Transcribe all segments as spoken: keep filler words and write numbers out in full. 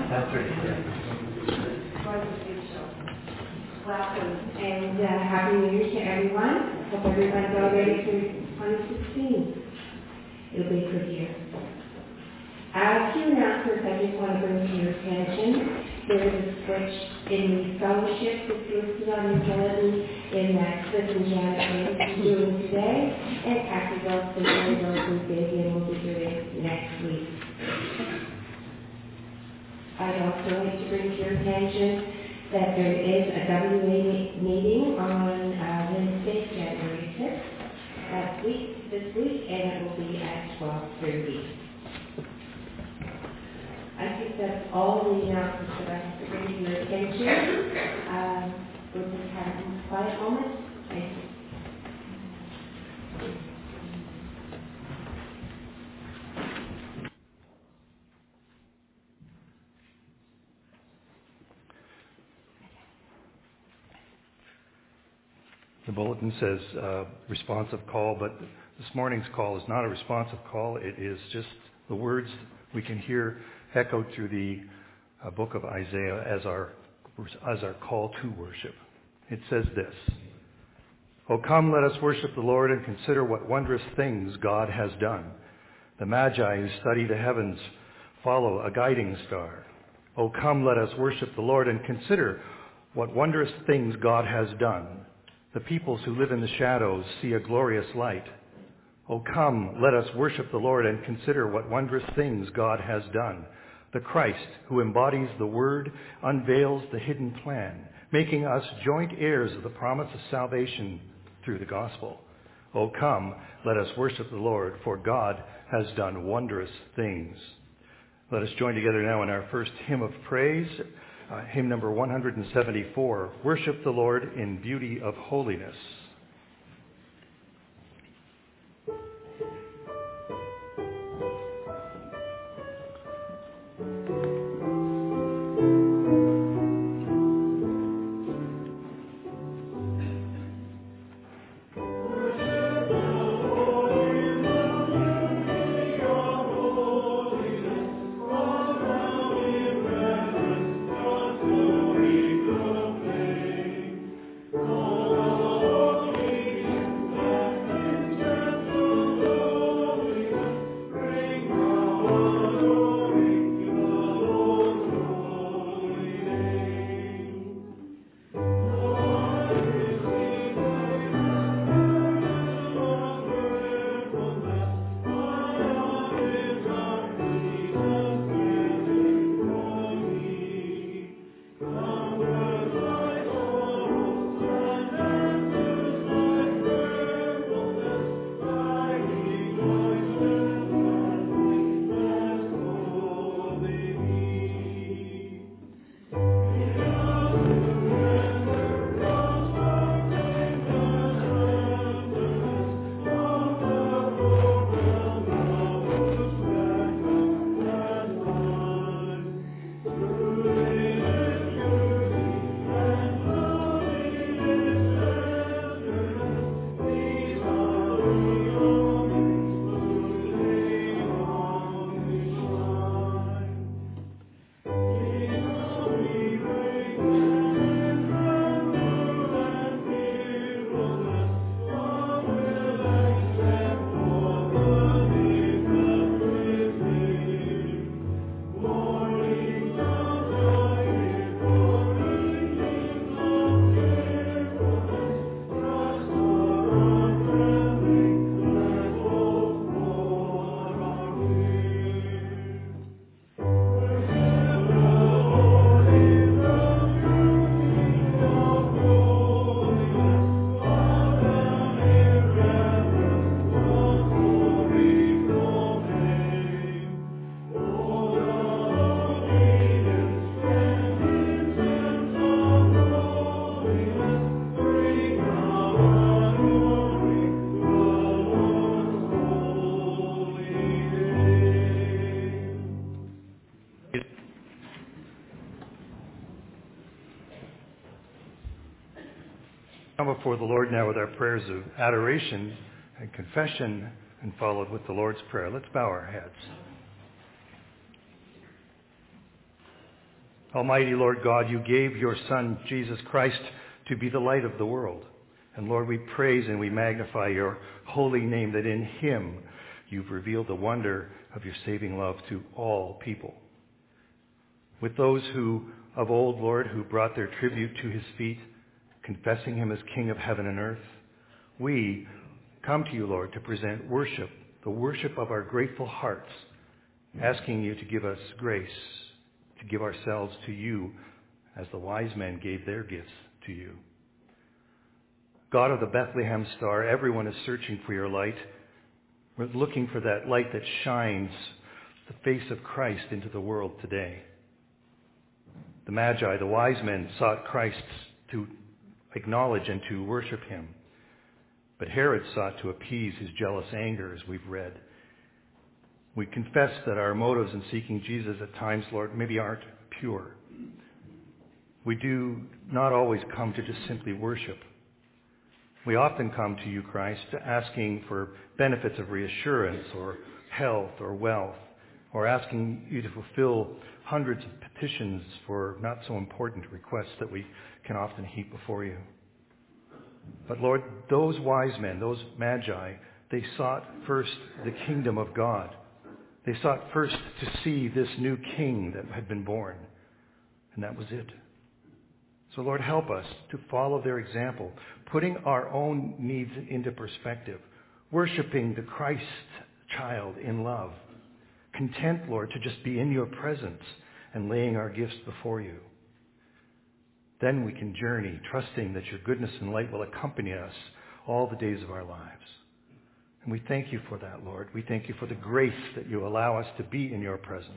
That's right. Welcome and uh, Happy New Year to everyone. Hope everyone's all ready for twenty sixteen. It'll be a good year. As you announcements, I just want to bring to your attention, there is a switch in the fellowship that's listed on the bulletin in that Chris and Janet are doing today, and Kathy Wilson and Wilson Vivian will be doing next week. I'd also like to bring to your attention that there is a W A meeting on uh, Wednesday, January sixth, last week, this week, and it will be at twelve thirty. I think that's all the announcements that I have to bring to your attention. Um, we'll just have a quiet moment. Thank you. The bulletin says uh, responsive call, but this morning's call is not a responsive call. It is just the words we can hear echoed through the uh, book of Isaiah as our as our call to worship. It says this: "O come, let us worship the Lord and consider what wondrous things God has done. The Magi who study the heavens follow a guiding star. O come, let us worship the Lord and consider what wondrous things God has done. The peoples who live in the shadows see a glorious light. O come, let us worship the Lord and consider what wondrous things God has done. The Christ, who embodies the Word, unveils the hidden plan, making us joint heirs of the promise of salvation through the gospel. O come, let us worship the Lord, for God has done wondrous things." Let us join together now in our first hymn of praise, uh, hymn number one seventy-four, "Worship the Lord in Beauty of Holiness." Come before the Lord now with our prayers of adoration and confession, and followed with the Lord's Prayer. Let's bow our heads. Almighty Lord God, you gave your Son, Jesus Christ, to be the light of the world. And Lord, we praise and we magnify your holy name, that in him you've revealed the wonder of your saving love to all people. With those who of old, Lord, who brought their tribute to his feet, confessing him as King of heaven and earth, we come to you, Lord, to present worship, the worship of our grateful hearts, asking you to give us grace, to give ourselves to you as the wise men gave their gifts to you. God of the Bethlehem star, everyone is searching for your light. We're looking for that light that shines the face of Christ into the world today. The Magi, the wise men, sought Christ to acknowledge and to worship him. But Herod sought to appease his jealous anger, as we've read. We confess that our motives in seeking Jesus at times, Lord, maybe aren't pure. We do not always come to just simply worship. We often come to you, Christ, asking for benefits of reassurance or health or wealth, or asking you to fulfill hundreds of petitions for not so important requests that we can often heap before you. But Lord, those wise men, those magi, they sought first the kingdom of God. They sought first to see this new king that had been born. And that was it. So Lord, help us to follow their example, putting our own needs into perspective, worshiping the Christ child in love, content, Lord, to just be in your presence and laying our gifts before you. Then we can journey, trusting that your goodness and light will accompany us all the days of our lives. And we thank you for that, Lord. We thank you for the grace that you allow us to be in your presence.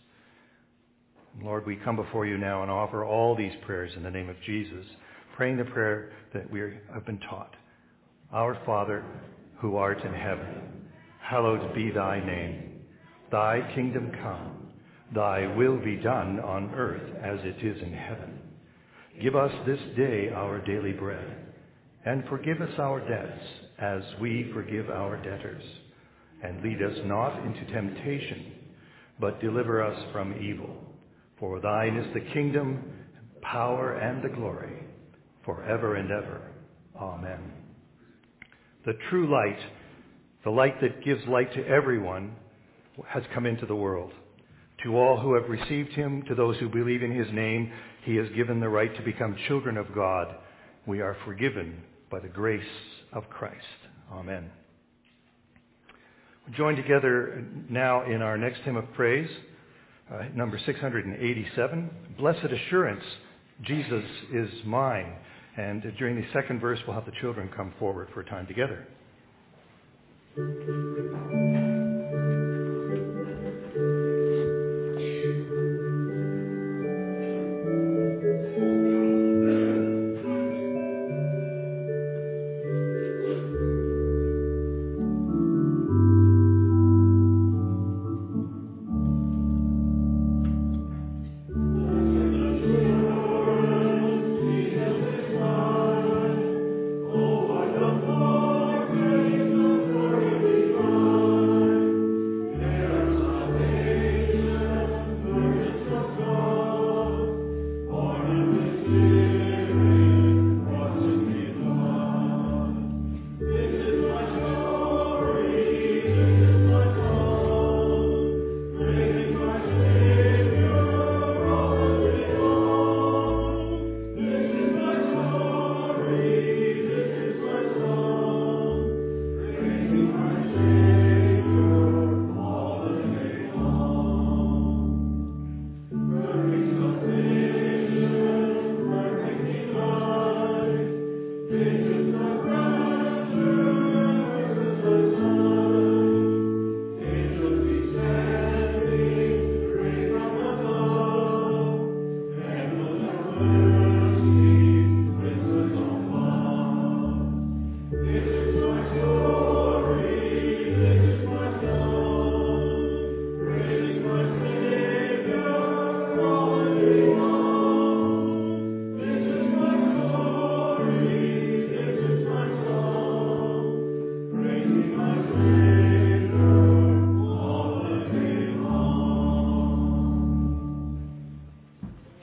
And Lord, we come before you now and offer all these prayers in the name of Jesus, praying the prayer that we have been taught. Our Father, who art in heaven, hallowed be thy name. Thy kingdom come. Thy will be done on earth as it is in heaven. Give us this day our daily bread, and forgive us our debts as we forgive our debtors. And lead us not into temptation, but deliver us from evil. For thine is the kingdom, power, and the glory, forever and ever. Amen. The true light, the light that gives light to everyone, has come into the world. To all who have received him, to those who believe in his name, he has given the right to become children of God. We are forgiven by the grace of Christ. Amen. We join together now in our next hymn of praise, uh, number six hundred eighty-seven, Blessed Assurance, Jesus is Mine. And during the second verse, we'll have the children come forward for a time together. Oh, what a glory, the glory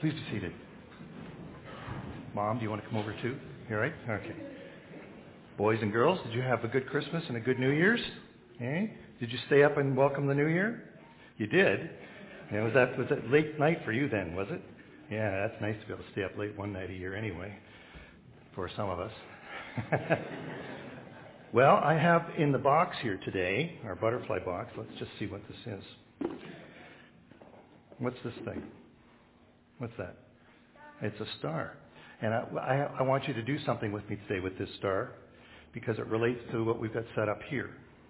Please be seated. Mom, do you want to come over too? You all right? Okay. Boys and girls, did you have a good Christmas and a good New Year's? Eh? Did you stay up and welcome the New Year? You did? And was that was that late night for you then, was it? Yeah, that's nice to be able to stay up late one night a year anyway, for some of us. Well, I have in the box here today, our butterfly box, let's just see what this is. What's this thing? What's that? It's a star. And I, I, I want you to do something with me today with this star, because it relates to what we've got set up here.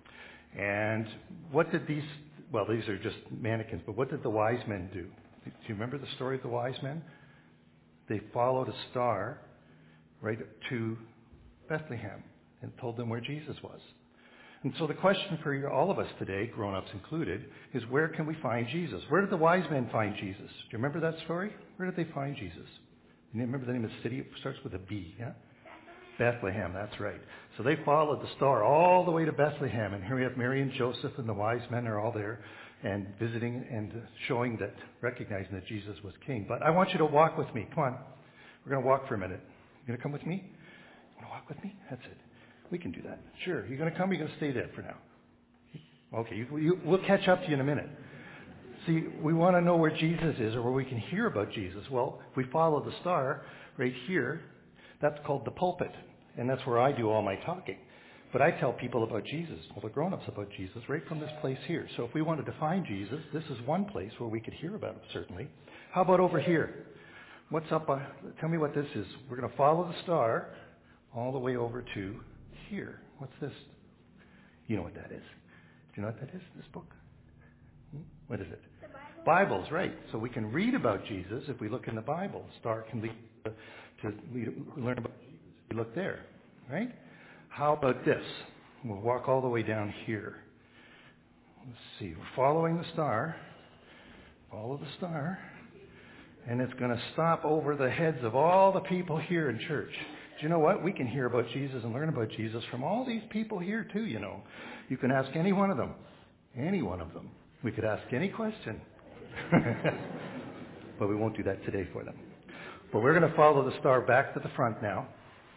And what did these, well, these are just mannequins, but what did the wise men do? Do you remember the story of the wise men? They followed a star right to Bethlehem and told them where Jesus was. And so the question for all of us today, grown-ups included, is where can we find Jesus? Where did the wise men find Jesus? Do you remember that story? Where did they find Jesus? You remember the name of the city? It starts with a B, yeah? Bethlehem, that's right. So they followed the star all the way to Bethlehem, and here we have Mary and Joseph, and the wise men are all there and visiting and showing that, recognizing that Jesus was king. But I want you to walk with me. Come on. We're going to walk for a minute. You going to come with me? You want to walk with me? That's it. We can do that. Sure. You going to come or you going to stay there for now? Okay. You, you, we'll catch up to you in a minute. See, we want to know where Jesus is or where we can hear about Jesus. Well, if we follow the star right here, that's called the pulpit. And that's where I do all my talking. But I tell people about Jesus, well, the grown-ups about Jesus, right from this place here. So if we wanted to find Jesus, this is one place where we could hear about him, certainly. How about over here? What's up? Uh, tell me what this is. We're going to follow the star all the way over to here. What's this? You know what that is. Do you know what that is, this book? Hmm? What is it? The Bible. Bibles, right. So we can read about Jesus if we look in the Bible. Star can lead to, to lead, learn about Jesus if we look there, right? How about this? We'll walk all the way down here. Let's see. We're following the star. Follow the star. And it's going to stop over the heads of all the people here in church. Do you know what? We can hear about Jesus and learn about Jesus from all these people here too, you know. You can ask any one of them. Any one of them. We could ask any question. But we won't do that today for them. But we're going to follow the star back to the front now.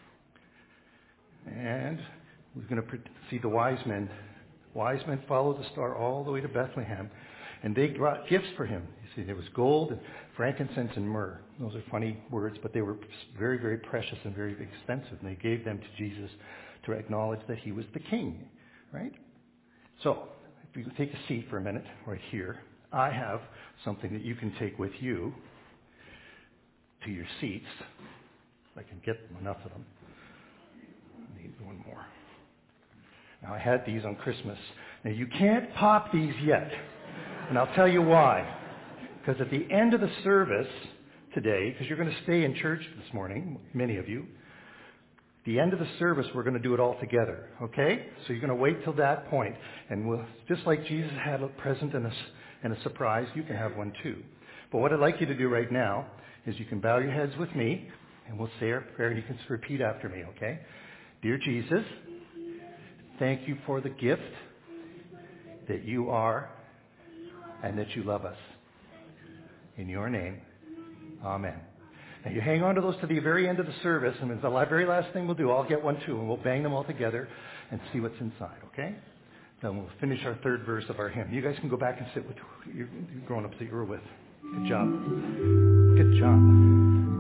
And we're going to see the wise men. Wise men followed the star all the way to Bethlehem. And they brought gifts for him. You see, there was gold, and frankincense, and myrrh. Those are funny words, but they were very, very precious and very expensive. And they gave them to Jesus to acknowledge that he was the king, right? So, if you take a seat for a minute right here, I have something that you can take with you to your seats. If I can get enough of them. I need one more. Now, I had these on Christmas. Now, you can't pop these yet. And I'll tell you why. Because at the end of the service today, because you're going to stay in church this morning, many of you, at the end of the service, we're going to do it all together, okay? So you're going to wait till that point. And we'll, just like Jesus had a present and a, and a surprise, you can have one too. But what I'd like you to do right now is you can bow your heads with me, and we'll say our prayer, and you can repeat after me, okay? Dear Jesus, thank you for the gift that you are and that you love us. In your name, amen. Now you hang on to those to the very end of the service, and it's the very last thing we'll do. I'll get one too, and we'll bang them all together and see what's inside, okay? Then we'll finish our third verse of our hymn. You guys can go back and sit with your grown-ups that you were with. Good job. Good job.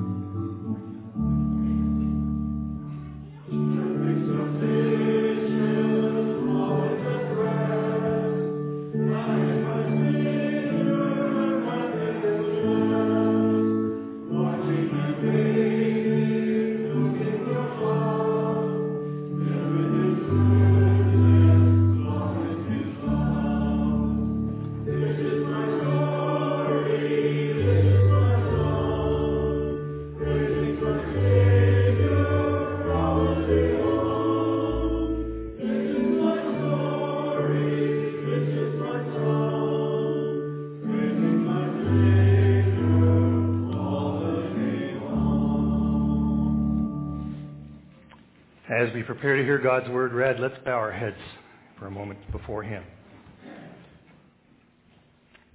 As we prepare to hear God's word read, let's bow our heads for a moment before him.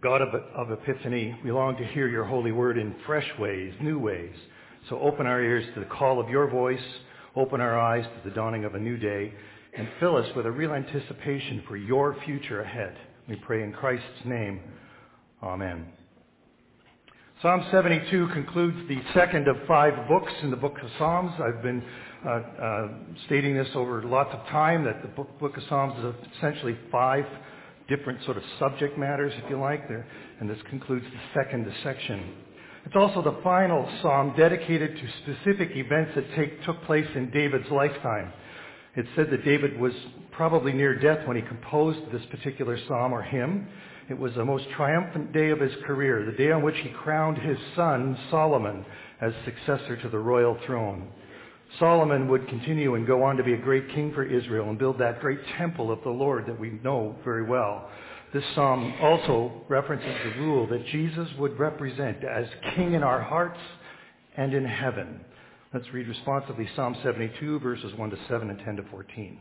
God of, of Epiphany, we long to hear your holy word in fresh ways, new ways. So open our ears to the call of your voice, open our eyes to the dawning of a new day, and fill us with a real anticipation for your future ahead. We pray in Christ's name. Amen. Psalm seventy-two concludes the second of five books in the book of Psalms. I've been uh, uh, stating this over lots of time, that the book, book of Psalms is essentially five different sort of subject matters, if you like, there, and this concludes the second section. It's also the final psalm dedicated to specific events that take, took place in David's lifetime. It's said that David was probably near death when he composed this particular psalm or hymn. It was the most triumphant day of his career, the day on which he crowned his son Solomon as successor to the royal throne. Solomon would continue and go on to be a great king for Israel and build that great temple of the Lord that we know very well. This psalm also references the rule that Jesus would represent as king in our hearts and in heaven. Let's read responsively Psalm seventy-two, verses one to seven and ten to fourteen.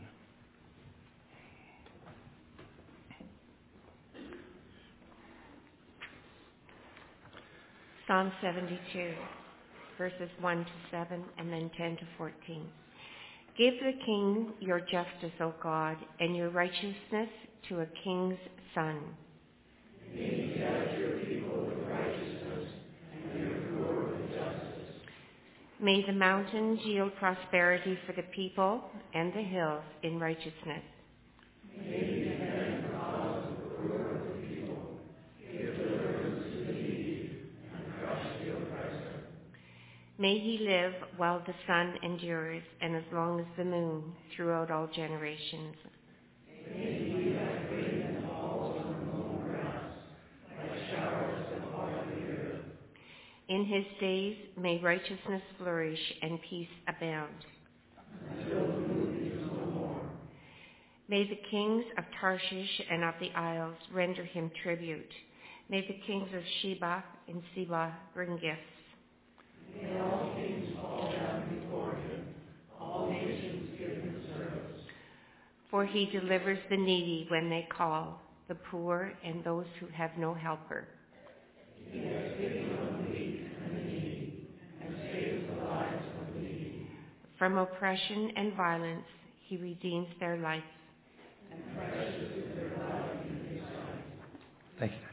Psalm seventy-two, verses one to seven and then ten to fourteen. Give the king your justice, O God, and your righteousness to a king's son. May he judge your people with righteousness and your poor with justice. May the mountains yield prosperity for the people and the hills in righteousness. May he defend the cause of the poor of the people, give deliverance to the needy, and crush the oppressor. May he live while the sun endures, and as long as the moon, throughout all generations. May he be like rain that falls on the mown grass, like showers that water the earth. In his days may righteousness flourish and peace abound. Until the moon is no more. May the kings of Tarshish and of the isles render him tribute. May the kings of Sheba and Seba bring gifts. May all kings fall down before him, all nations give him service. For he delivers the needy when they call, the poor and those who have no helper. He has pity on the weak and the needy, and saves the lives of the needy. From oppression and violence he redeems their life, and precious is their life in his sight. Thank you.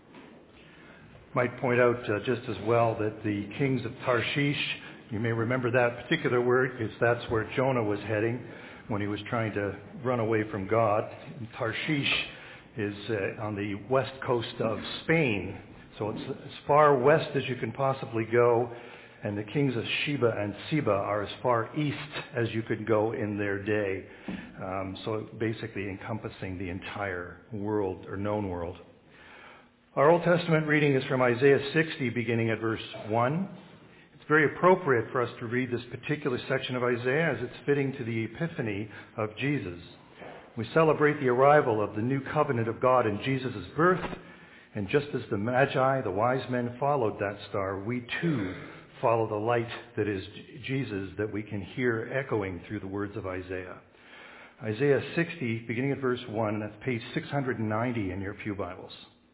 Might point out uh, just as well that the kings of Tarshish, you may remember that particular word because that's where Jonah was heading when he was trying to run away from God. And Tarshish is uh, on the west coast of Spain, so it's as far west as you can possibly go, and the kings of Sheba and Seba are as far east as you could go in their day. Um, so basically encompassing the entire world or known world. Our Old Testament reading is from Isaiah sixty, beginning at verse one. It's very appropriate for us to read this particular section of Isaiah as it's fitting to the epiphany of Jesus. We celebrate the arrival of the new covenant of God in Jesus' birth, and just as the Magi, the wise men, followed that star, we too follow the light that is Jesus that we can hear echoing through the words of Isaiah. Isaiah sixty, beginning at verse one, that's page six hundred ninety in your pew Bibles.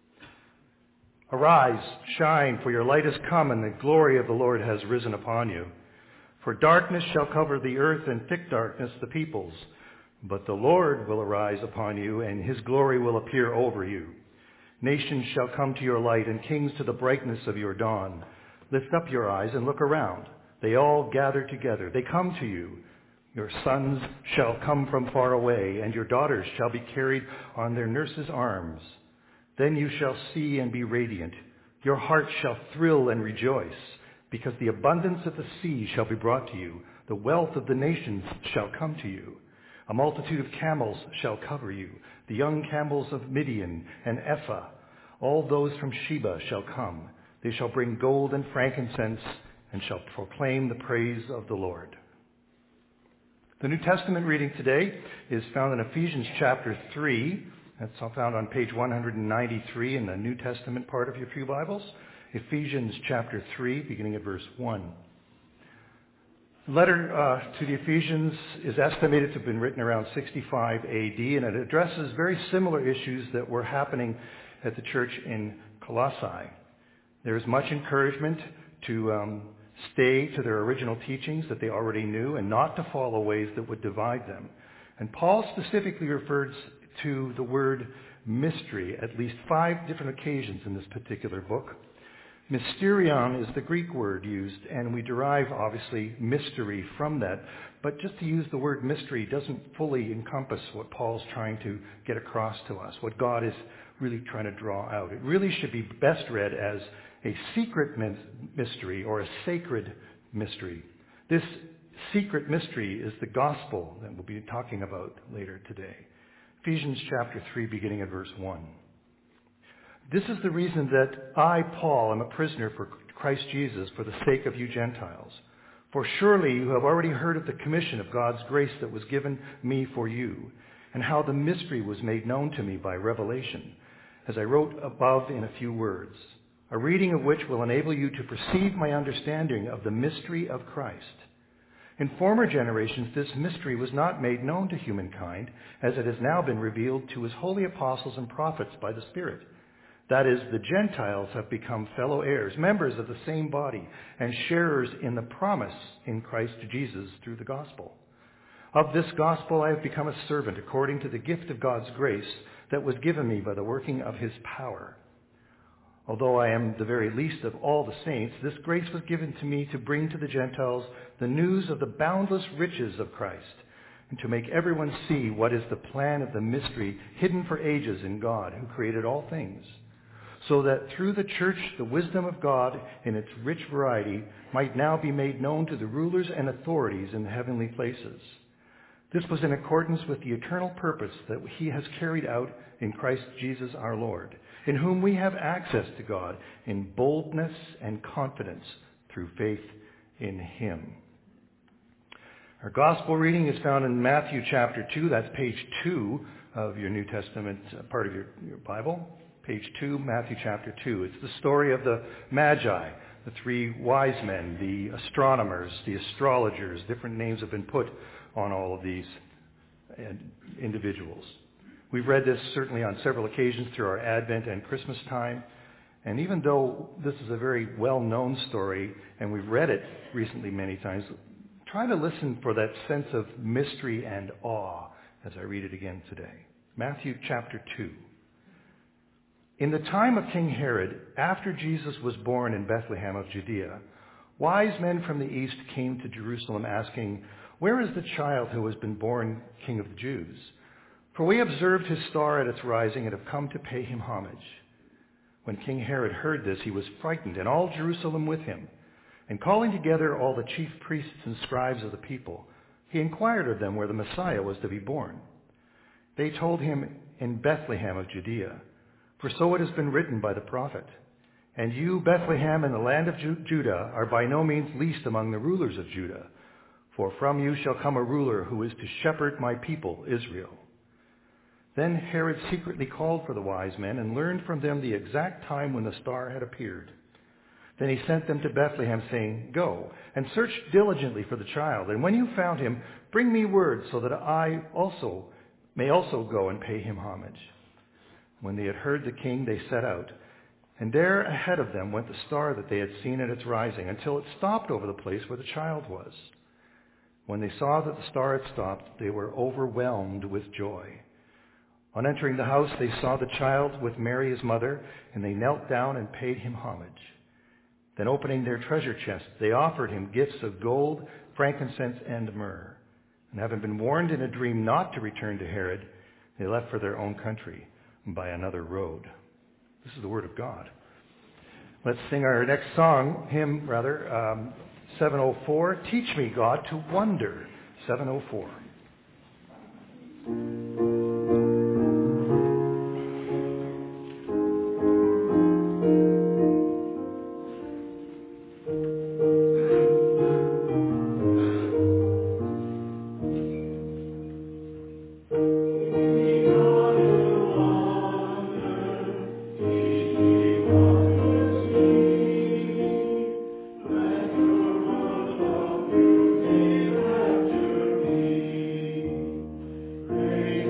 Arise, shine, for your light has come, and the glory of the Lord has risen upon you. For darkness shall cover the earth, and thick darkness the peoples. But the Lord will arise upon you, and his glory will appear over you. Nations shall come to your light, and kings to the brightness of your dawn. Lift up your eyes and look around. They all gather together. They come to you. Your sons shall come from far away, and your daughters shall be carried on their nurses' arms. Then you shall see and be radiant. Your heart shall thrill and rejoice, because the abundance of the sea shall be brought to you. The wealth of the nations shall come to you. A multitude of camels shall cover you, the young camels of Midian and Ephah. All those from Sheba shall come. They shall bring gold and frankincense and shall proclaim the praise of the Lord. The New Testament reading today is found in Ephesians chapter three. That's found on page one hundred ninety-three in the New Testament part of your pew Bibles. Ephesians chapter three, beginning at verse one. The letter uh, to the Ephesians is estimated to have been written around sixty-five A D, and it addresses very similar issues that were happening at the church in Colossae. There is much encouragement to um, stay to their original teachings that they already knew and not to follow ways that would divide them. And Paul specifically refers to the word mystery at least five different occasions in this particular book. Mysterion is the Greek word used, and we derive, obviously, mystery from that. But just to use the word mystery doesn't fully encompass what Paul's trying to get across to us, what God is really trying to draw out. It really should be best read as a secret mystery or a sacred mystery. This secret mystery is the gospel that we'll be talking about later today. Ephesians chapter three, beginning at verse one. This is the reason that I, Paul, am a prisoner for Christ Jesus for the sake of you Gentiles. For surely you have already heard of the commission of God's grace that was given me for you, and how the mystery was made known to me by revelation, as I wrote above in a few words, a reading of which will enable you to perceive my understanding of the mystery of Christ. In former generations, this mystery was not made known to humankind, as it has now been revealed to his holy apostles and prophets by the Spirit. That is, the Gentiles have become fellow heirs, members of the same body, and sharers in the promise in Christ Jesus through the gospel. Of this gospel I have become a servant according to the gift of God's grace that was given me by the working of his power. Although I am the very least of all the saints, this grace was given to me to bring to the Gentiles the news of the boundless riches of Christ, and to make everyone see what is the plan of the mystery hidden for ages in God, who created all things, so that through the church the wisdom of God in its rich variety might now be made known to the rulers and authorities in the heavenly places. This was in accordance with the eternal purpose that he has carried out in Christ Jesus our Lord, in whom we have access to God in boldness and confidence through faith in him. Our gospel reading is found in Matthew chapter two. That's page two of your New Testament, uh, part of your, your Bible. Page two, Matthew chapter two. It's the story of the Magi, the three wise men, the astronomers, the astrologers. Different names have been put on all of these individuals. We've read this certainly on several occasions through our Advent and Christmas time. And even though this is a very well-known story, and we've read it recently many times, try to listen for that sense of mystery and awe as I read it again today. Matthew chapter two. In the time of King Herod, after Jesus was born in Bethlehem of Judea, wise men from the east came to Jerusalem asking, "Where is the child who has been born King of the Jews? For we observed his star at its rising and have come to pay him homage." When King Herod heard this, he was frightened, and all Jerusalem with him. And calling together all the chief priests and scribes of the people, he inquired of them where the Messiah was to be born. They told him, "In Bethlehem of Judea. For so it has been written by the prophet, and you, Bethlehem, in the land of Ju- Judah, are by no means least among the rulers of Judah. For from you shall come a ruler who is to shepherd my people, Israel." Then Herod secretly called for the wise men and learned from them the exact time when the star had appeared. Then he sent them to Bethlehem, saying, "Go and search diligently for the child, and when you found him, bring me word so that I also may also go and pay him homage." When they had heard the king, they set out. And there ahead of them went the star that they had seen at its rising, until it stopped over the place where the child was. When they saw that the star had stopped, they were overwhelmed with joy. On entering the house, they saw the child with Mary his mother, and they knelt down and paid him homage. Then opening their treasure chests, they offered him gifts of gold, frankincense, and myrrh. And having been warned in a dream not to return to Herod, they left for their own country by another road. This is the word of God. Let's sing our next song, hymn rather, um, seven oh four, "Teach Me, God, to Wonder," seven oh four. Praise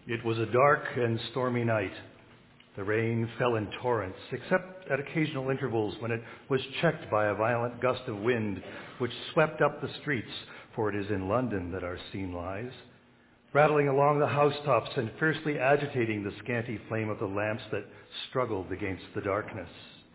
It was a dark and stormy night. The rain fell in torrents, except at occasional intervals when it was checked by a violent gust of wind which swept up the streets, for it is in London that our scene lies, rattling along the housetops and fiercely agitating the scanty flame of the lamps that struggled against the darkness.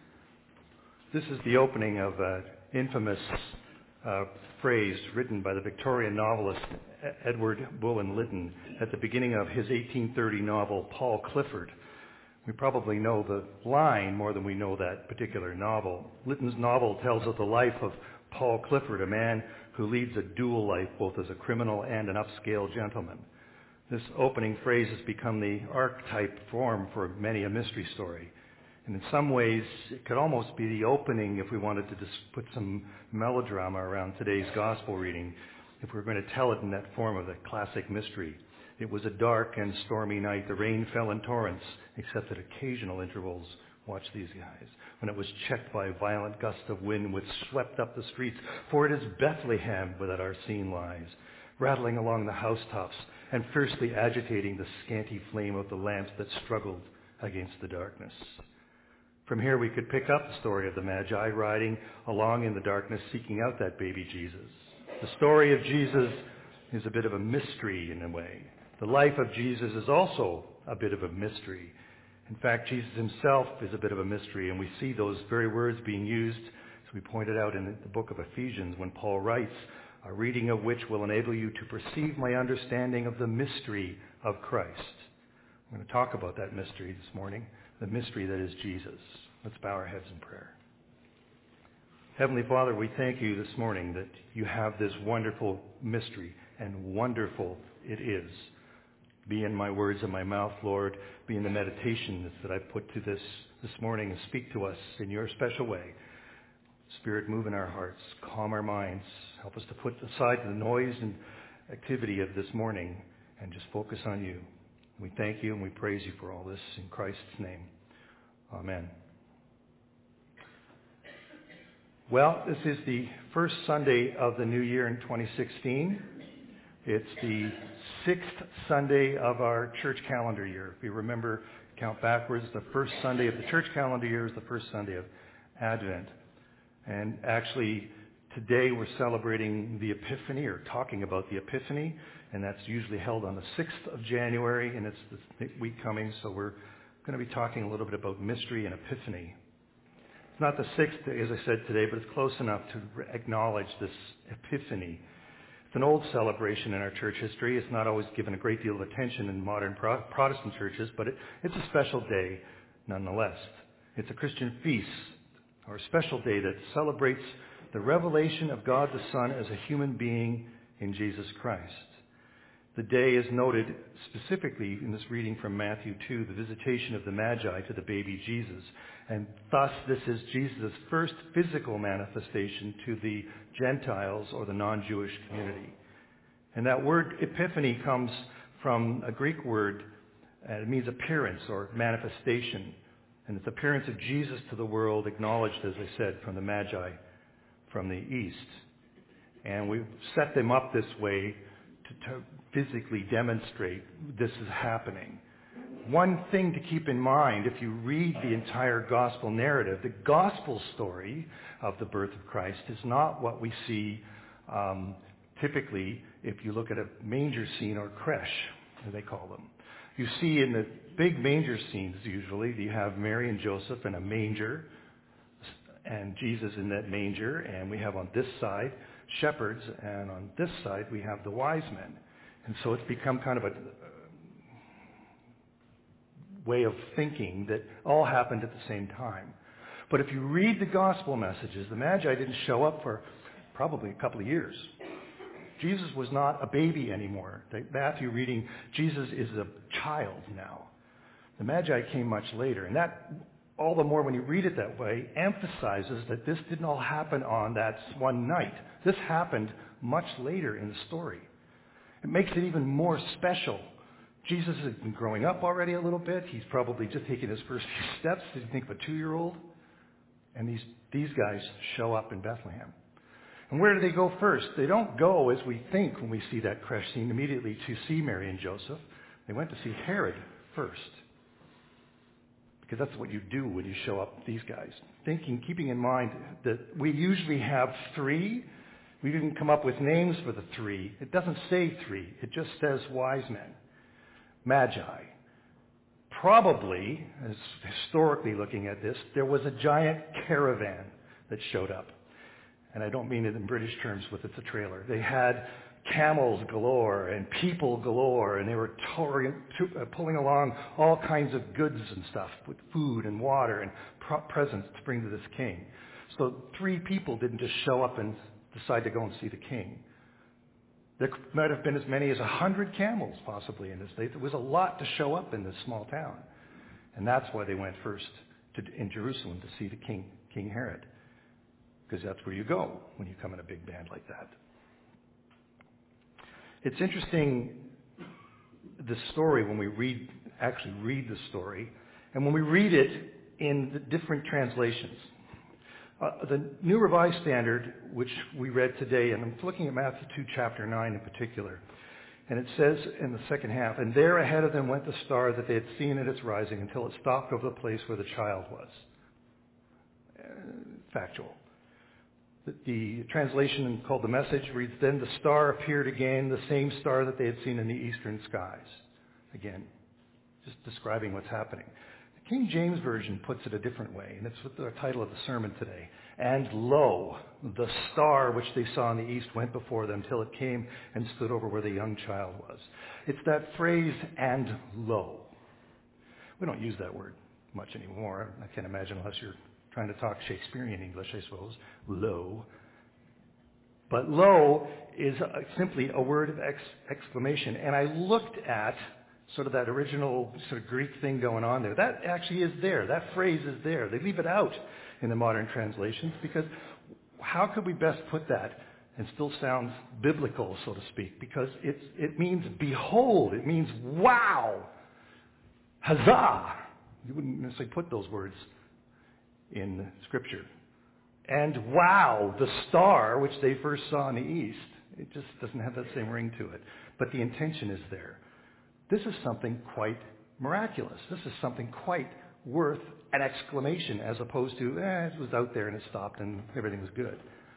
This is the opening of an infamous uh, phrase written by the Victorian novelist Edward Bullen Lytton at the beginning of his eighteen thirty novel, Paul Clifford. We probably know the line more than we know that particular novel. Lytton's novel tells of the life of Paul Clifford, a man who leads a dual life both as a criminal and an upscale gentleman. This opening phrase has become the archetype form for many a mystery story. And in some ways, it could almost be the opening if we wanted to just put some melodrama around today's gospel reading, if we were going to tell it in that form of the classic mystery. It was a dark and stormy night. The rain fell in torrents, except at occasional intervals. Watch these guys. When it was checked by a violent gust of wind which swept up the streets. For it is Bethlehem that our scene lies, rattling along the housetops and fiercely agitating the scanty flame of the lamps that struggled against the darkness. From here we could pick up the story of the Magi riding along in the darkness seeking out that baby Jesus. The story of Jesus is a bit of a mystery in a way. The life of Jesus is also a bit of a mystery. In fact, Jesus himself is a bit of a mystery, and we see those very words being used, as we pointed out in the book of Ephesians when Paul writes, a reading of which will enable you to perceive my understanding of the mystery of Christ. I'm going to talk about that mystery this morning, the mystery that is Jesus. Let's bow our heads in prayer. Heavenly Father, we thank you this morning that you have this wonderful mystery, and wonderful it is. Be in my words and my mouth, Lord. Be in the meditations that I put to this this morning, and speak to us in your special way. Spirit, move in our hearts, calm our minds, help us to put aside the noise and activity of this morning and just focus on you. We thank you and we praise you for all this in Christ's name. Amen. Well, this is the first Sunday of the new year in twenty sixteen. It's the sixth Sunday of our church calendar year. If you remember, count backwards, the first Sunday of the church calendar year is the first Sunday of Advent. And actually, today we're celebrating the Epiphany, or talking about the Epiphany, and that's usually held on the sixth of January, and it's the week coming, so we're going to be talking a little bit about mystery and Epiphany. It's not the sixth, as I said today, but it's close enough to acknowledge this Epiphany. It's an old celebration in our church history. It's not always given a great deal of attention in modern Pro- Protestant churches, but it, it's a special day nonetheless. It's a Christian feast, or a special day that celebrates the revelation of God the Son as a human being in Jesus Christ. The day is noted specifically in this reading from Matthew two, the visitation of the Magi to the baby Jesus. And thus this is Jesus' first physical manifestation to the Gentiles or the non-Jewish community. And that word epiphany comes from a Greek word, and it means appearance or manifestation. And it's the appearance of Jesus to the world acknowledged, as I said, from the Magi from the East. And we've set them up this way to, to physically demonstrate this is happening. One thing to keep in mind, if you read the entire gospel narrative, the gospel story of the birth of Christ is not what we see um, typically if you look at a manger scene or creche, as they call them. You see in the big manger scenes usually, you have Mary and Joseph in a manger, and Jesus in that manger, and we have on this side shepherds, and on this side we have the wise men. And so it's become kind of a way of thinking that all happened at the same time. But if you read the gospel messages, the Magi didn't show up for probably a couple of years. Jesus was not a baby anymore. Matthew reading, Jesus is a child now. The Magi came much later, and that, all the more when you read it that way, emphasizes that this didn't all happen on that one night. This happened much later in the story. It makes it even more special. Jesus has been growing up already a little bit. He's probably just taking his first few steps. Did you think of a two-year-old? And these, these guys show up in Bethlehem. And where do they go first? They don't go, as we think when we see that creche scene, immediately to see Mary and Joseph. They went to see Herod first. Because that's what you do when you show up with these guys. Thinking, keeping in mind that we usually have three. We didn't come up with names for the three. It doesn't say three. It just says wise men. Magi. Probably, as historically looking at this, there was a giant caravan that showed up. And I don't mean it in British terms with it's a trailer. They had camels galore and people galore, and they were touring, to, uh, pulling along all kinds of goods and stuff with food and water and pro- presents to bring to this king. So three people didn't just show up and decide to go and see the king. There might have been as many as a hundred camels possibly in this. There was a lot to show up in this small town. And that's why they went first to, in Jerusalem to see the king, King Herod. Because that's where you go when you come in a big band like that. It's interesting, the story, when we read, actually read the story, and when we read it in the different translations. Uh, the New Revised Standard, which we read today, and I'm looking at Matthew two, chapter nine in particular, and it says in the second half, and there ahead of them went the star that they had seen at its rising until it stopped over the place where the child was. Uh, factual. The, the translation called The Message reads, then the star appeared again, the same star that they had seen in the eastern skies. Again, just describing what's happening. The King James Version puts it a different way, and it's with the title of the sermon today. And lo, the star which they saw in the east went before them till it came and stood over where the young child was. It's that phrase, and lo. We don't use that word much anymore. I can't imagine unless you're trying to talk Shakespearean English, I suppose. Lo. But lo is simply a word of ex- exclamation. And I looked at sort of that original sort of Greek thing going on there. That actually is there. That phrase is there. They leave it out in the modern translations because how could we best put that and still sound biblical, so to speak? Because it's, it means behold. It means wow. Huzzah. You wouldn't necessarily put those words in Scripture. And wow, the star which they first saw in the east. It just doesn't have that same ring to it. But the intention is there. This is something quite miraculous. This is something quite worth an exclamation as opposed to, eh, it was out there and it stopped and everything was good.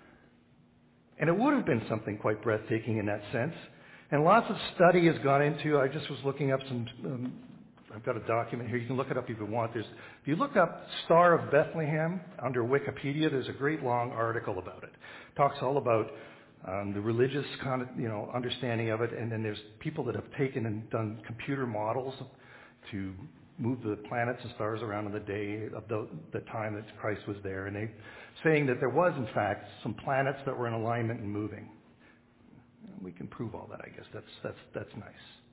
And it would have been something quite breathtaking in that sense. And lots of study has gone into, I just was looking up some, um, I've got a document here. You can look it up if you want. There's, if you look up Star of Bethlehem under Wikipedia, there's a great long article about it. It talks all about um, the religious kind of, you know, understanding of it, and then there's people that have taken and done computer models to move the planets and stars around in the day of the, the time that Christ was there, and they saying that there was, in fact, some planets that were in alignment and moving. We can prove all that, I guess. That's that's that's nice.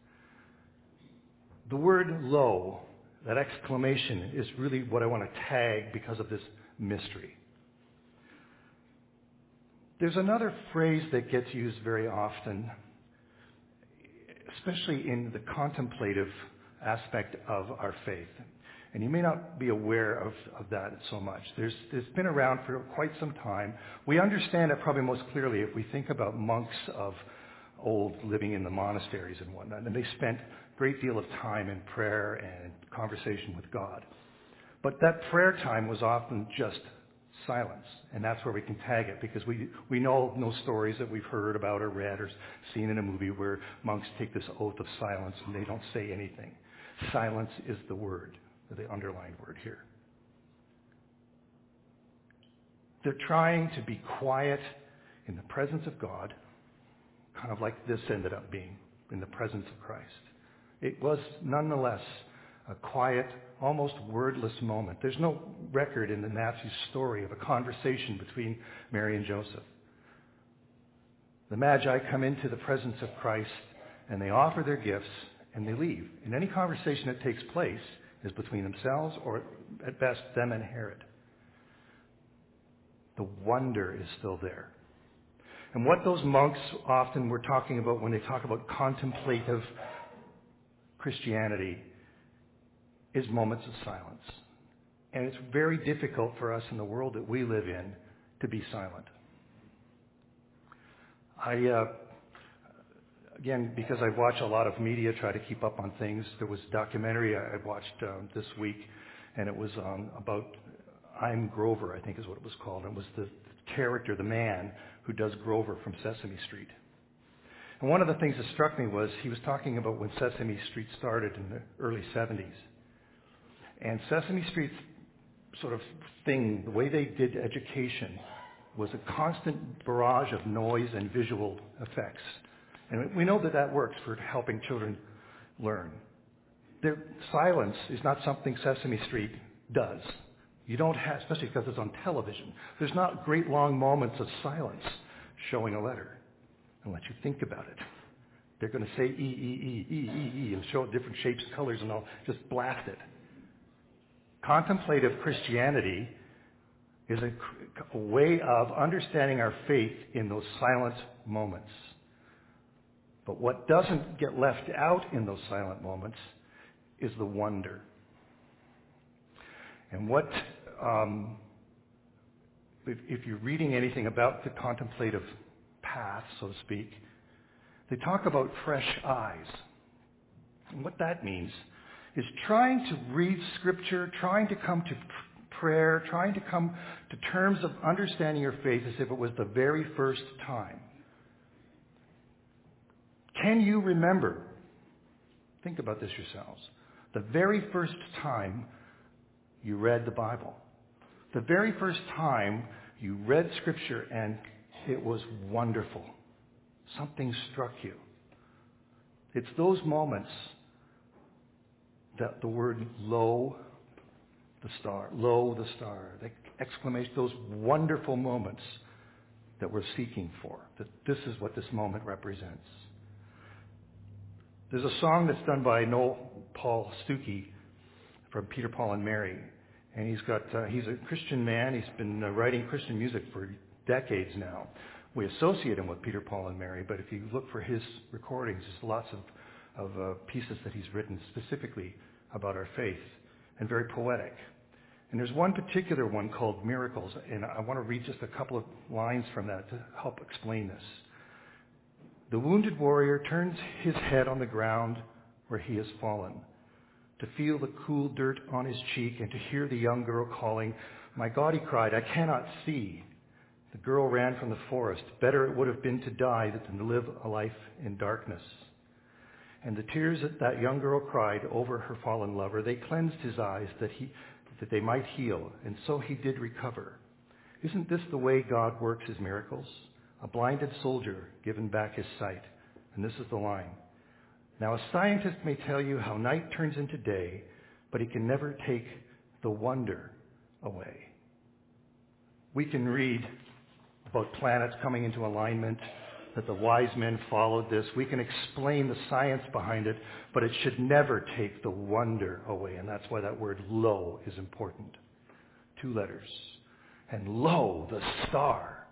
The word lo, that exclamation, is really what I want to tag because of this mystery. There's another phrase that gets used very often, especially in the contemplative aspect of our faith. And you may not be aware of, of that so much. There's, it's been around for quite some time. We understand it probably most clearly if we think about monks of old living in the monasteries and whatnot. And they spent a great deal of time in prayer and conversation with God. But that prayer time was often just silence. And that's where we can tag it, because we we know no stories that we've heard about or read or seen in a movie where monks take this oath of silence and they don't say anything. Silence is the word, the underlined word here. They're trying to be quiet in the presence of God, kind of like this ended up being in the presence of Christ. It was nonetheless a quiet, almost wordless moment. There's no record in the Matthew story of a conversation between Mary and Joseph. The Magi come into the presence of Christ and they offer their gifts and they leave. And any conversation that takes place is between themselves or at best them and Herod. The wonder is still there. And what those monks often were talking about when they talk about contemplative Christianity is moments of silence. And it's very difficult for us in the world that we live in to be silent. I uh, again, because I watch a lot of media, try to keep up on things. There was a documentary I watched um, this week, and it was um, about I'm Grover, I think is what it was called. And it was the character, the man who does Grover from Sesame Street. And one of the things that struck me was he was talking about when Sesame Street started in the early seventies. And Sesame Street's sort of thing, the way they did education, was a constant barrage of noise and visual effects. And we know that that works for helping children learn. Their silence is not something Sesame Street does. You don't have, especially because it's on television, there's not great long moments of silence showing a letter and let you think about it. They're going to say E, E, E, E, E, E, and show it different shapes, colors, and all, just blast it. Contemplative Christianity is a, a way of understanding our faith in those silent moments. But what doesn't get left out in those silent moments is the wonder. And what, um, if, if you're reading anything about the contemplative path, so to speak, they talk about fresh eyes. And what that means is trying to read Scripture, trying to come to prayer, trying to come to terms of understanding your faith as if it was the very first time. Can you remember, think about this yourselves, the very first time you read the Bible? The very first time you read Scripture and it was wonderful. Something struck you. It's those moments that the word lo, the star, lo, the star, the exclamation, those wonderful moments that we're seeking for, that this is what this moment represents. There's a song that's done by Noel Paul Stuckey from Peter, Paul, and Mary. And he's got, uh, he's a Christian man. He's been uh, writing Christian music for decades now. We associate him with Peter, Paul, and Mary, but if you look for his recordings, there's lots of, of uh, pieces that he's written specifically about our faith, and very poetic. And there's one particular one called Miracles, and I want to read just a couple of lines from that to help explain this. The wounded warrior turns his head on the ground where he has fallen, to feel the cool dirt on his cheek and to hear the young girl calling, "My God," he cried, "I cannot see." The girl ran from the forest. Better it would have been to die than to live a life in darkness. And the tears that that young girl cried over her fallen lover, they cleansed his eyes that he that they might heal, and so he did recover. Isn't this the way God works his miracles? A blinded soldier given back his sight. And this is the line. Now a scientist may tell you how night turns into day, but he can never take the wonder away. We can read about planets coming into alignment, that the wise men followed this. We can explain the science behind it, but it should never take the wonder away. And that's why that word lo is important. Two letters. And lo, the star.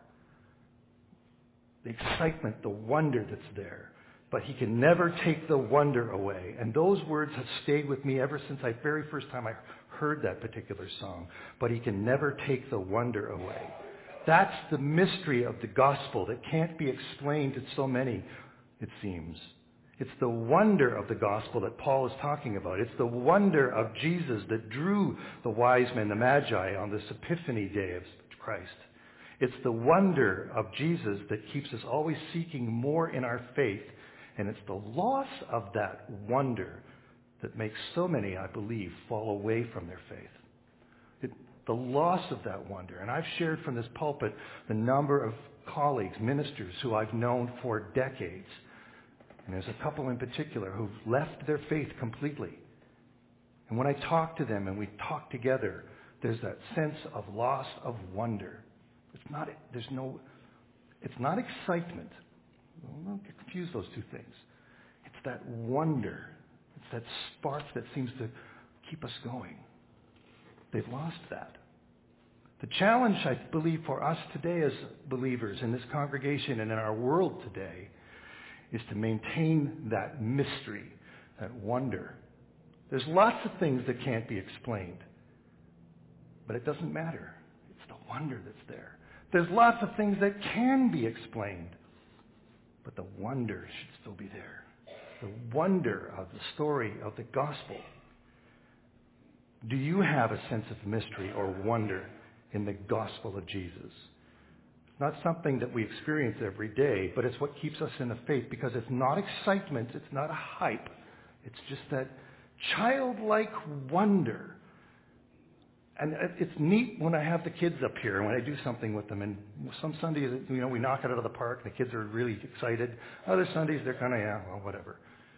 The excitement, the wonder that's there. But he can never take the wonder away. And those words have stayed with me ever since I very first time I heard that particular song. But he can never take the wonder away. That's the mystery of the gospel that can't be explained to so many, it seems. It's the wonder of the gospel that Paul is talking about. It's the wonder of Jesus that drew the wise men, the Magi, on this Epiphany day of Christ. It's the wonder of Jesus that keeps us always seeking more in our faith. And it's the loss of that wonder that makes so many, I believe, fall away from their faith. It, the loss of that wonder. And I've shared from this pulpit the number of colleagues, ministers who I've known for decades. And there's a couple in particular who've left their faith completely. And when I talk to them and we talk together, there's that sense of loss of wonder. It's not, there's no, it's not excitement. Don't confuse those two things. It's that wonder. It's that spark that seems to keep us going. They've lost that. The challenge, I believe, for us today as believers in this congregation and in our world today is to maintain that mystery, that wonder. There's lots of things that can't be explained, but it doesn't matter. It's the wonder that's there. There's lots of things that can be explained, but the wonder should still be there. The wonder of the story of the gospel. Do you have a sense of mystery or wonder in the gospel of Jesus? It's not something that we experience every day, but it's what keeps us in the faith, because it's not excitement, it's not a hype. It's just that childlike wonder. And it's neat when I have the kids up here and when I do something with them. And some Sundays, you know, we knock it out of the park. The kids are really excited. Other Sundays, they're kind of, yeah, well, whatever.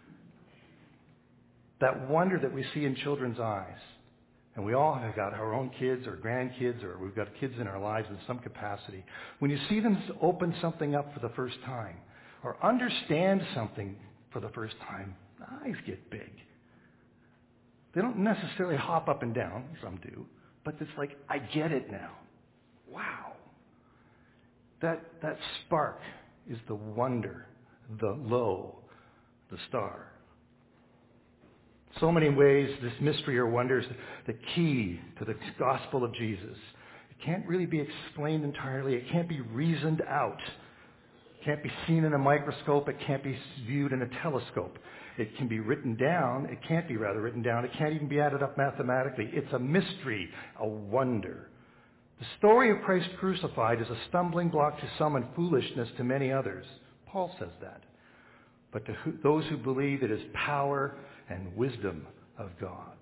That wonder that we see in children's eyes. And we all have got our own kids or grandkids, or we've got kids in our lives in some capacity. When you see them open something up for the first time or understand something for the first time, eyes get big. They don't necessarily hop up and down. Some do. But it's like, I get it now. Wow. That, that spark is the wonder, the low, the star. So many ways this mystery or wonder is the key to the gospel of Jesus. It can't really be explained entirely. It can't be reasoned out. It can't be seen in a microscope. It can't be viewed in a telescope. It can be written down. It can't be rather written down. It can't even be added up mathematically. It's a mystery, a wonder. The story of Christ crucified is a stumbling block to some and foolishness to many others. Paul says that. But to who, those who believe, it is power and wisdom of God.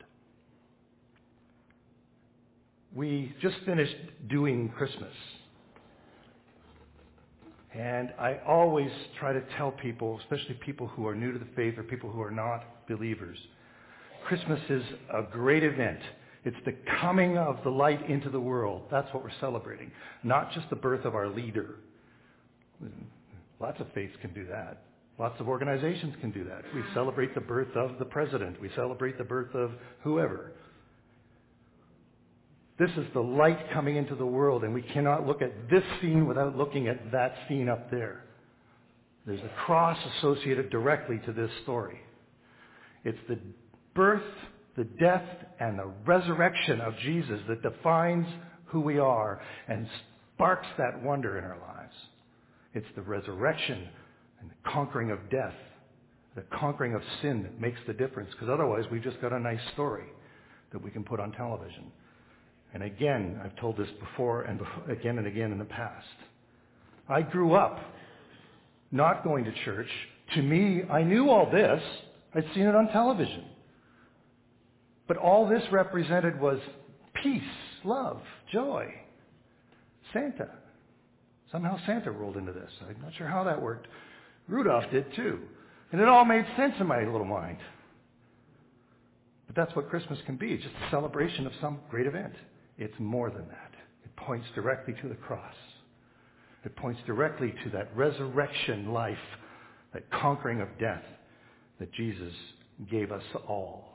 We just finished doing Christmas. And I always try to tell people, especially people who are new to the faith or people who are not believers, Christmas is a great event. It's the coming of the light into the world. That's what we're celebrating. Not just the birth of our leader. Lots of faiths can do that. Lots of organizations can do that. We celebrate the birth of the president. We celebrate the birth of whoever. This is the light coming into the world, and we cannot look at this scene without looking at that scene up there. There's a cross associated directly to this story. It's the birth, the death, and the resurrection of Jesus that defines who we are and sparks that wonder in our lives. It's the resurrection and the conquering of death, the conquering of sin that makes the difference, because otherwise we've just got a nice story that we can put on television. And again, I've told this before and before, again and again in the past. I grew up not going to church. To me, I knew all this. I'd seen it on television. But all this represented was peace, love, joy. Santa. Somehow Santa rolled into this. I'm not sure how that worked. Rudolph did too. And it all made sense in my little mind. But that's what Christmas can be, just a celebration of some great event. It's more than that. It points directly to the cross. It points directly to that resurrection life, that conquering of death that Jesus gave us all.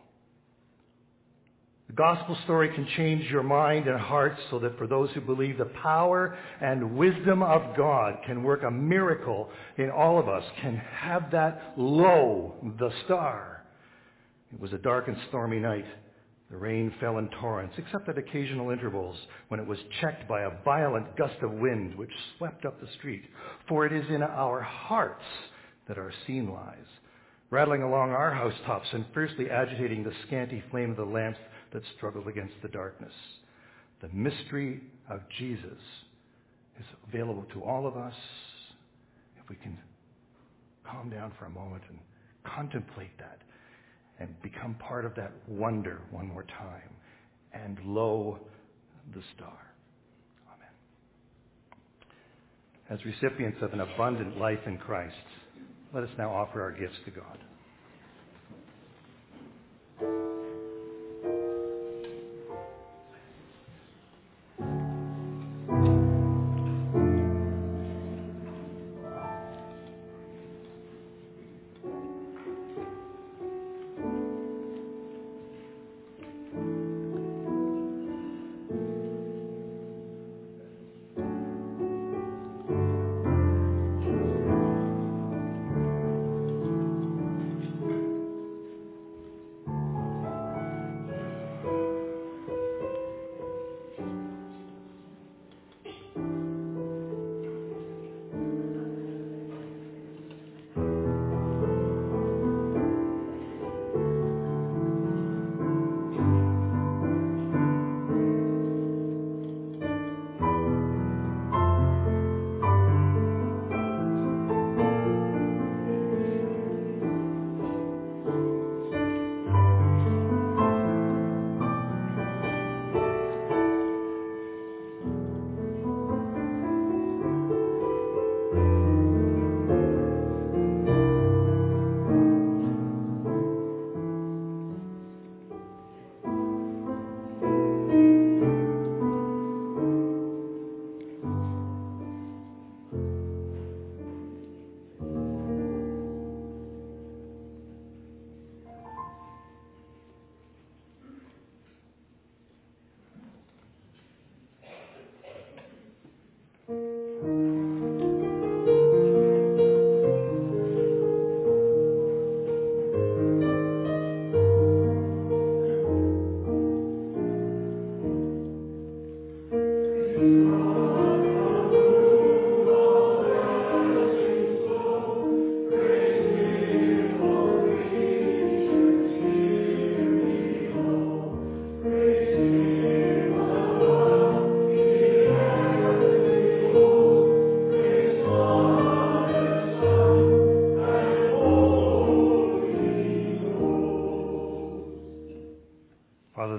The gospel story can change your mind and heart so that for those who believe, the power and wisdom of God can work a miracle in all of us, can have that low, the star. It was a dark and stormy night. The rain fell in torrents, except at occasional intervals when it was checked by a violent gust of wind which swept up the street. For it is in our hearts that our scene lies, rattling along our housetops and fiercely agitating the scanty flame of the lamps that struggled against the darkness. The mystery of Jesus is available to all of us if we can calm down for a moment and contemplate that and become part of that wonder one more time. And lo, the star. Amen. As recipients of an abundant life in Christ, let us now offer our gifts to God.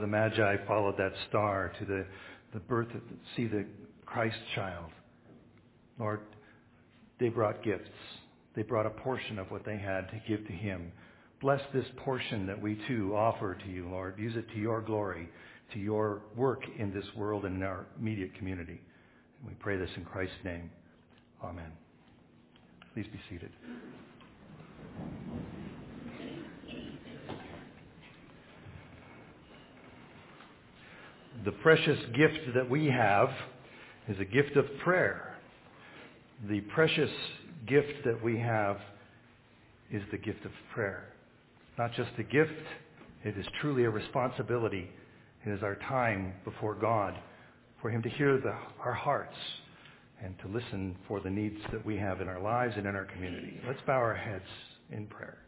the Magi followed that star to the, the birth, of, see the Christ child. Lord, they brought gifts. They brought a portion of what they had to give to him. Bless this portion that we too offer to you, Lord. Use it to your glory, to your work in this world and in our immediate community. And we pray this in Christ's name. Amen. Please be seated. The precious gift that we have is a gift of prayer. The precious gift that we have is the gift of prayer. Not just a gift, it is truly a responsibility. It is our time before God for him to hear the, our hearts and to listen for the needs that we have in our lives and in our community. Let's bow our heads in prayer.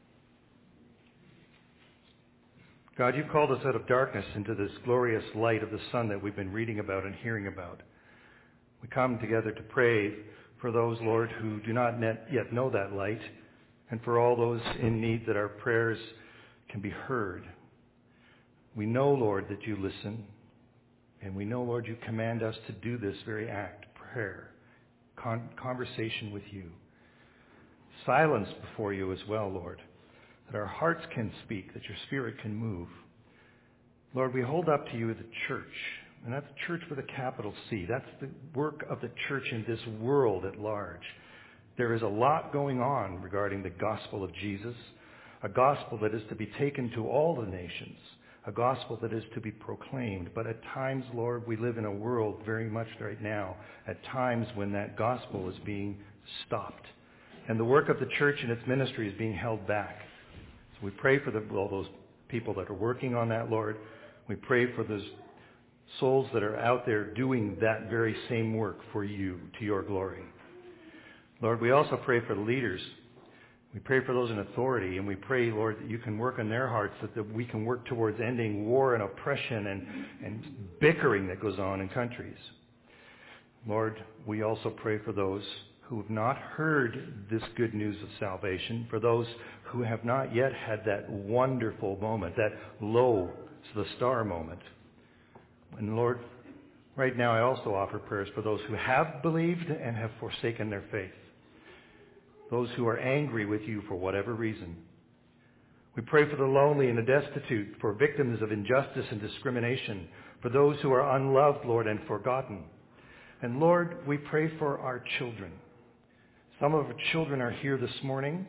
God, you've called us out of darkness into this glorious light of the sun that we've been reading about and hearing about. We come together to pray for those, Lord, who do not yet know that light, and for all those in need that our prayers can be heard. We know, Lord, that you listen, and we know, Lord, you command us to do this very act, prayer, con- conversation with you, silence before you as well, Lord, that our hearts can speak, that your Spirit can move. Lord, we hold up to you the church, and that's church with a capital C. That's the work of the church in this world at large. There is a lot going on regarding the gospel of Jesus, a gospel that is to be taken to all the nations, a gospel that is to be proclaimed. But at times, Lord, we live in a world very much right now, at times when that gospel is being stopped, and the work of the church and its ministry is being held back. So we pray for the, all those people that are working on that, Lord. We pray for those souls that are out there doing that very same work for you, to your glory. Lord, we also pray for the leaders. We pray for those in authority, and we pray, Lord, that you can work in their hearts, that, that we can work towards ending war and oppression and, and bickering that goes on in countries. Lord, we also pray for those who have not heard this good news of salvation, for those who have not yet had that wonderful moment, that lo, the star moment. And Lord, right now I also offer prayers for those who have believed and have forsaken their faith. Those who are angry with you for whatever reason. We pray for the lonely and the destitute, for victims of injustice and discrimination, for those who are unloved, Lord, and forgotten. And Lord, we pray for our children. Some of our children are here this morning.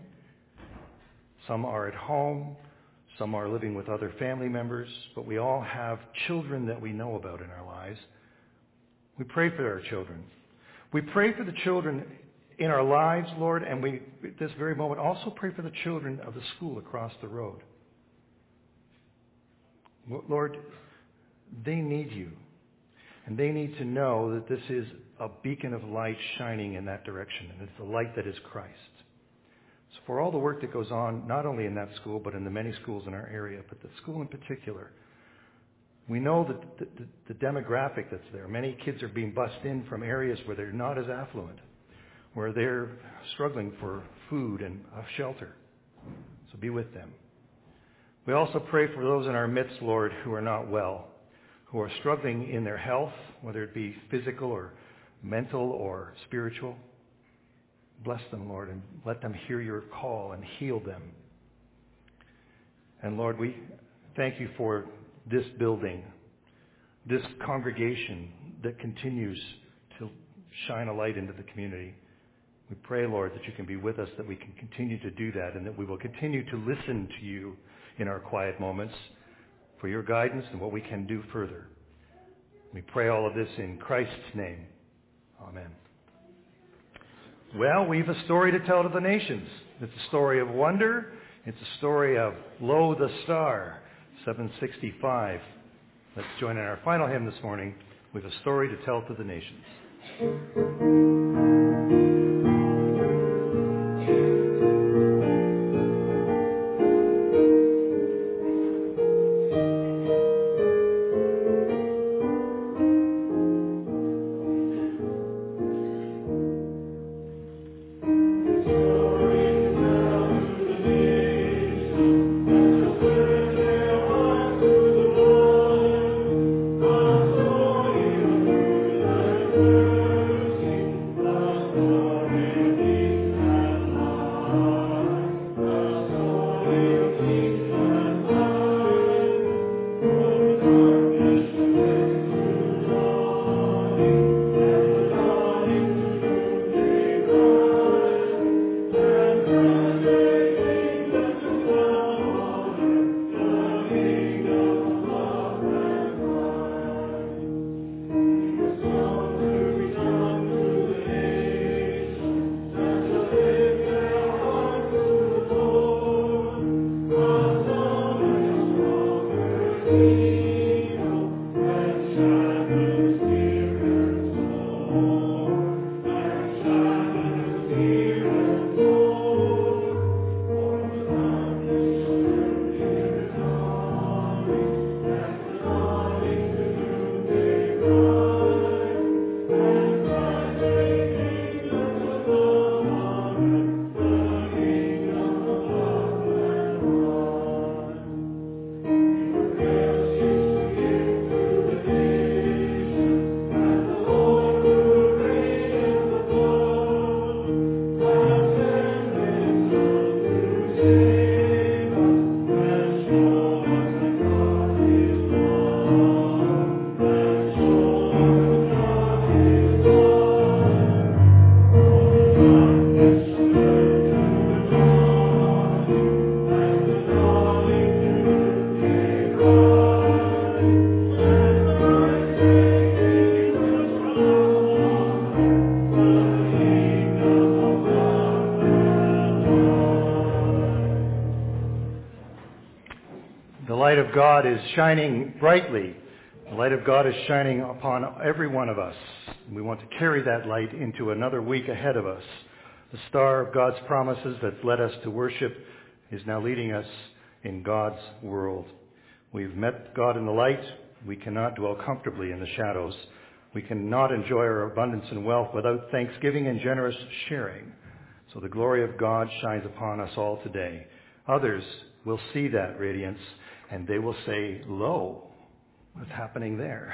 Some are at home. Some are living with other family members. But we all have children that we know about in our lives. We pray for our children. We pray for the children in our lives, Lord, and we, at this very moment, also pray for the children of the school across the road. Lord, they need you, and they need to know that this is a beacon of light shining in that direction, and it's the light that is Christ. So for all the work that goes on, not only in that school, but in the many schools in our area, but the school in particular, we know that the, the, the demographic that's there, many kids are being bussed in from areas where they're not as affluent, where they're struggling for food and a shelter. So be with them. We also pray for those in our midst, Lord, who are not well, who are struggling in their health, whether it be physical or mental or spiritual. Bless them, Lord, and let them hear your call and heal them. And Lord, we thank you for this building, this congregation that continues to shine a light into the community. We pray, Lord, that you can be with us, that we can continue to do that, and that we will continue to listen to you in our quiet moments for your guidance and what we can do further. We pray all of this in Christ's name. Amen. Well, we've a story to tell to the nations. It's a story of wonder. It's a story of Lo, the Star, seven sixty-five. Let's join in our final hymn this morning with a story to tell to the nations. Lord. light of God is shining brightly. The light of God is shining upon every one of us. We want to carry that light into another week ahead of us. The star of God's promises that led us to worship is now leading us in God's world. We've met God in the light. We cannot dwell comfortably in the shadows. We cannot enjoy our abundance and wealth without thanksgiving and generous sharing. So the glory of God shines upon us all today. Others will see that radiance and they will say, "Lo, what's happening there?"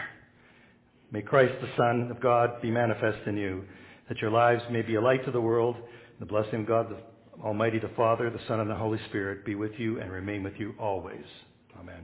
May Christ, the Son of God, be manifest in you, that your lives may be a light to the world. The blessing of God, the Almighty, the Father, the Son, and the Holy Spirit be with you and remain with you always. Amen.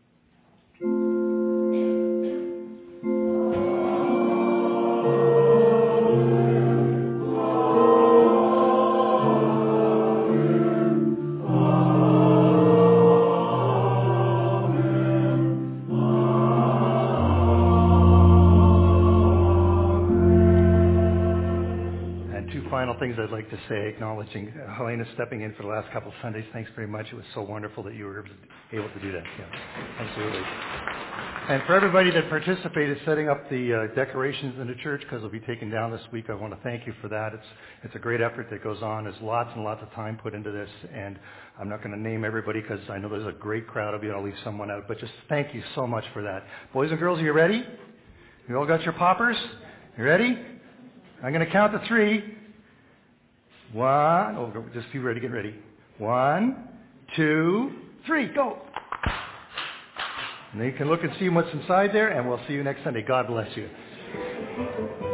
Final things I'd like to say, acknowledging Helena stepping in for the last couple of Sundays. Thanks very much. It was so wonderful that you were able to do that. Yeah, absolutely. And for everybody that participated setting up the uh, decorations in the church, because they'll be taken down this week, I want to thank you for that. It's it's a great effort that goes on. There's lots and lots of time put into this, and I'm not going to name everybody because I know there's a great crowd. I'll be able to leave someone out, but just thank you so much for that. Boys and girls, are you ready? You all got your poppers? You ready? I'm going to count to three. One, oh, just be ready, get ready. One, two, three, go. And then you can look and see what's inside there, and we'll see you next Sunday. God bless you.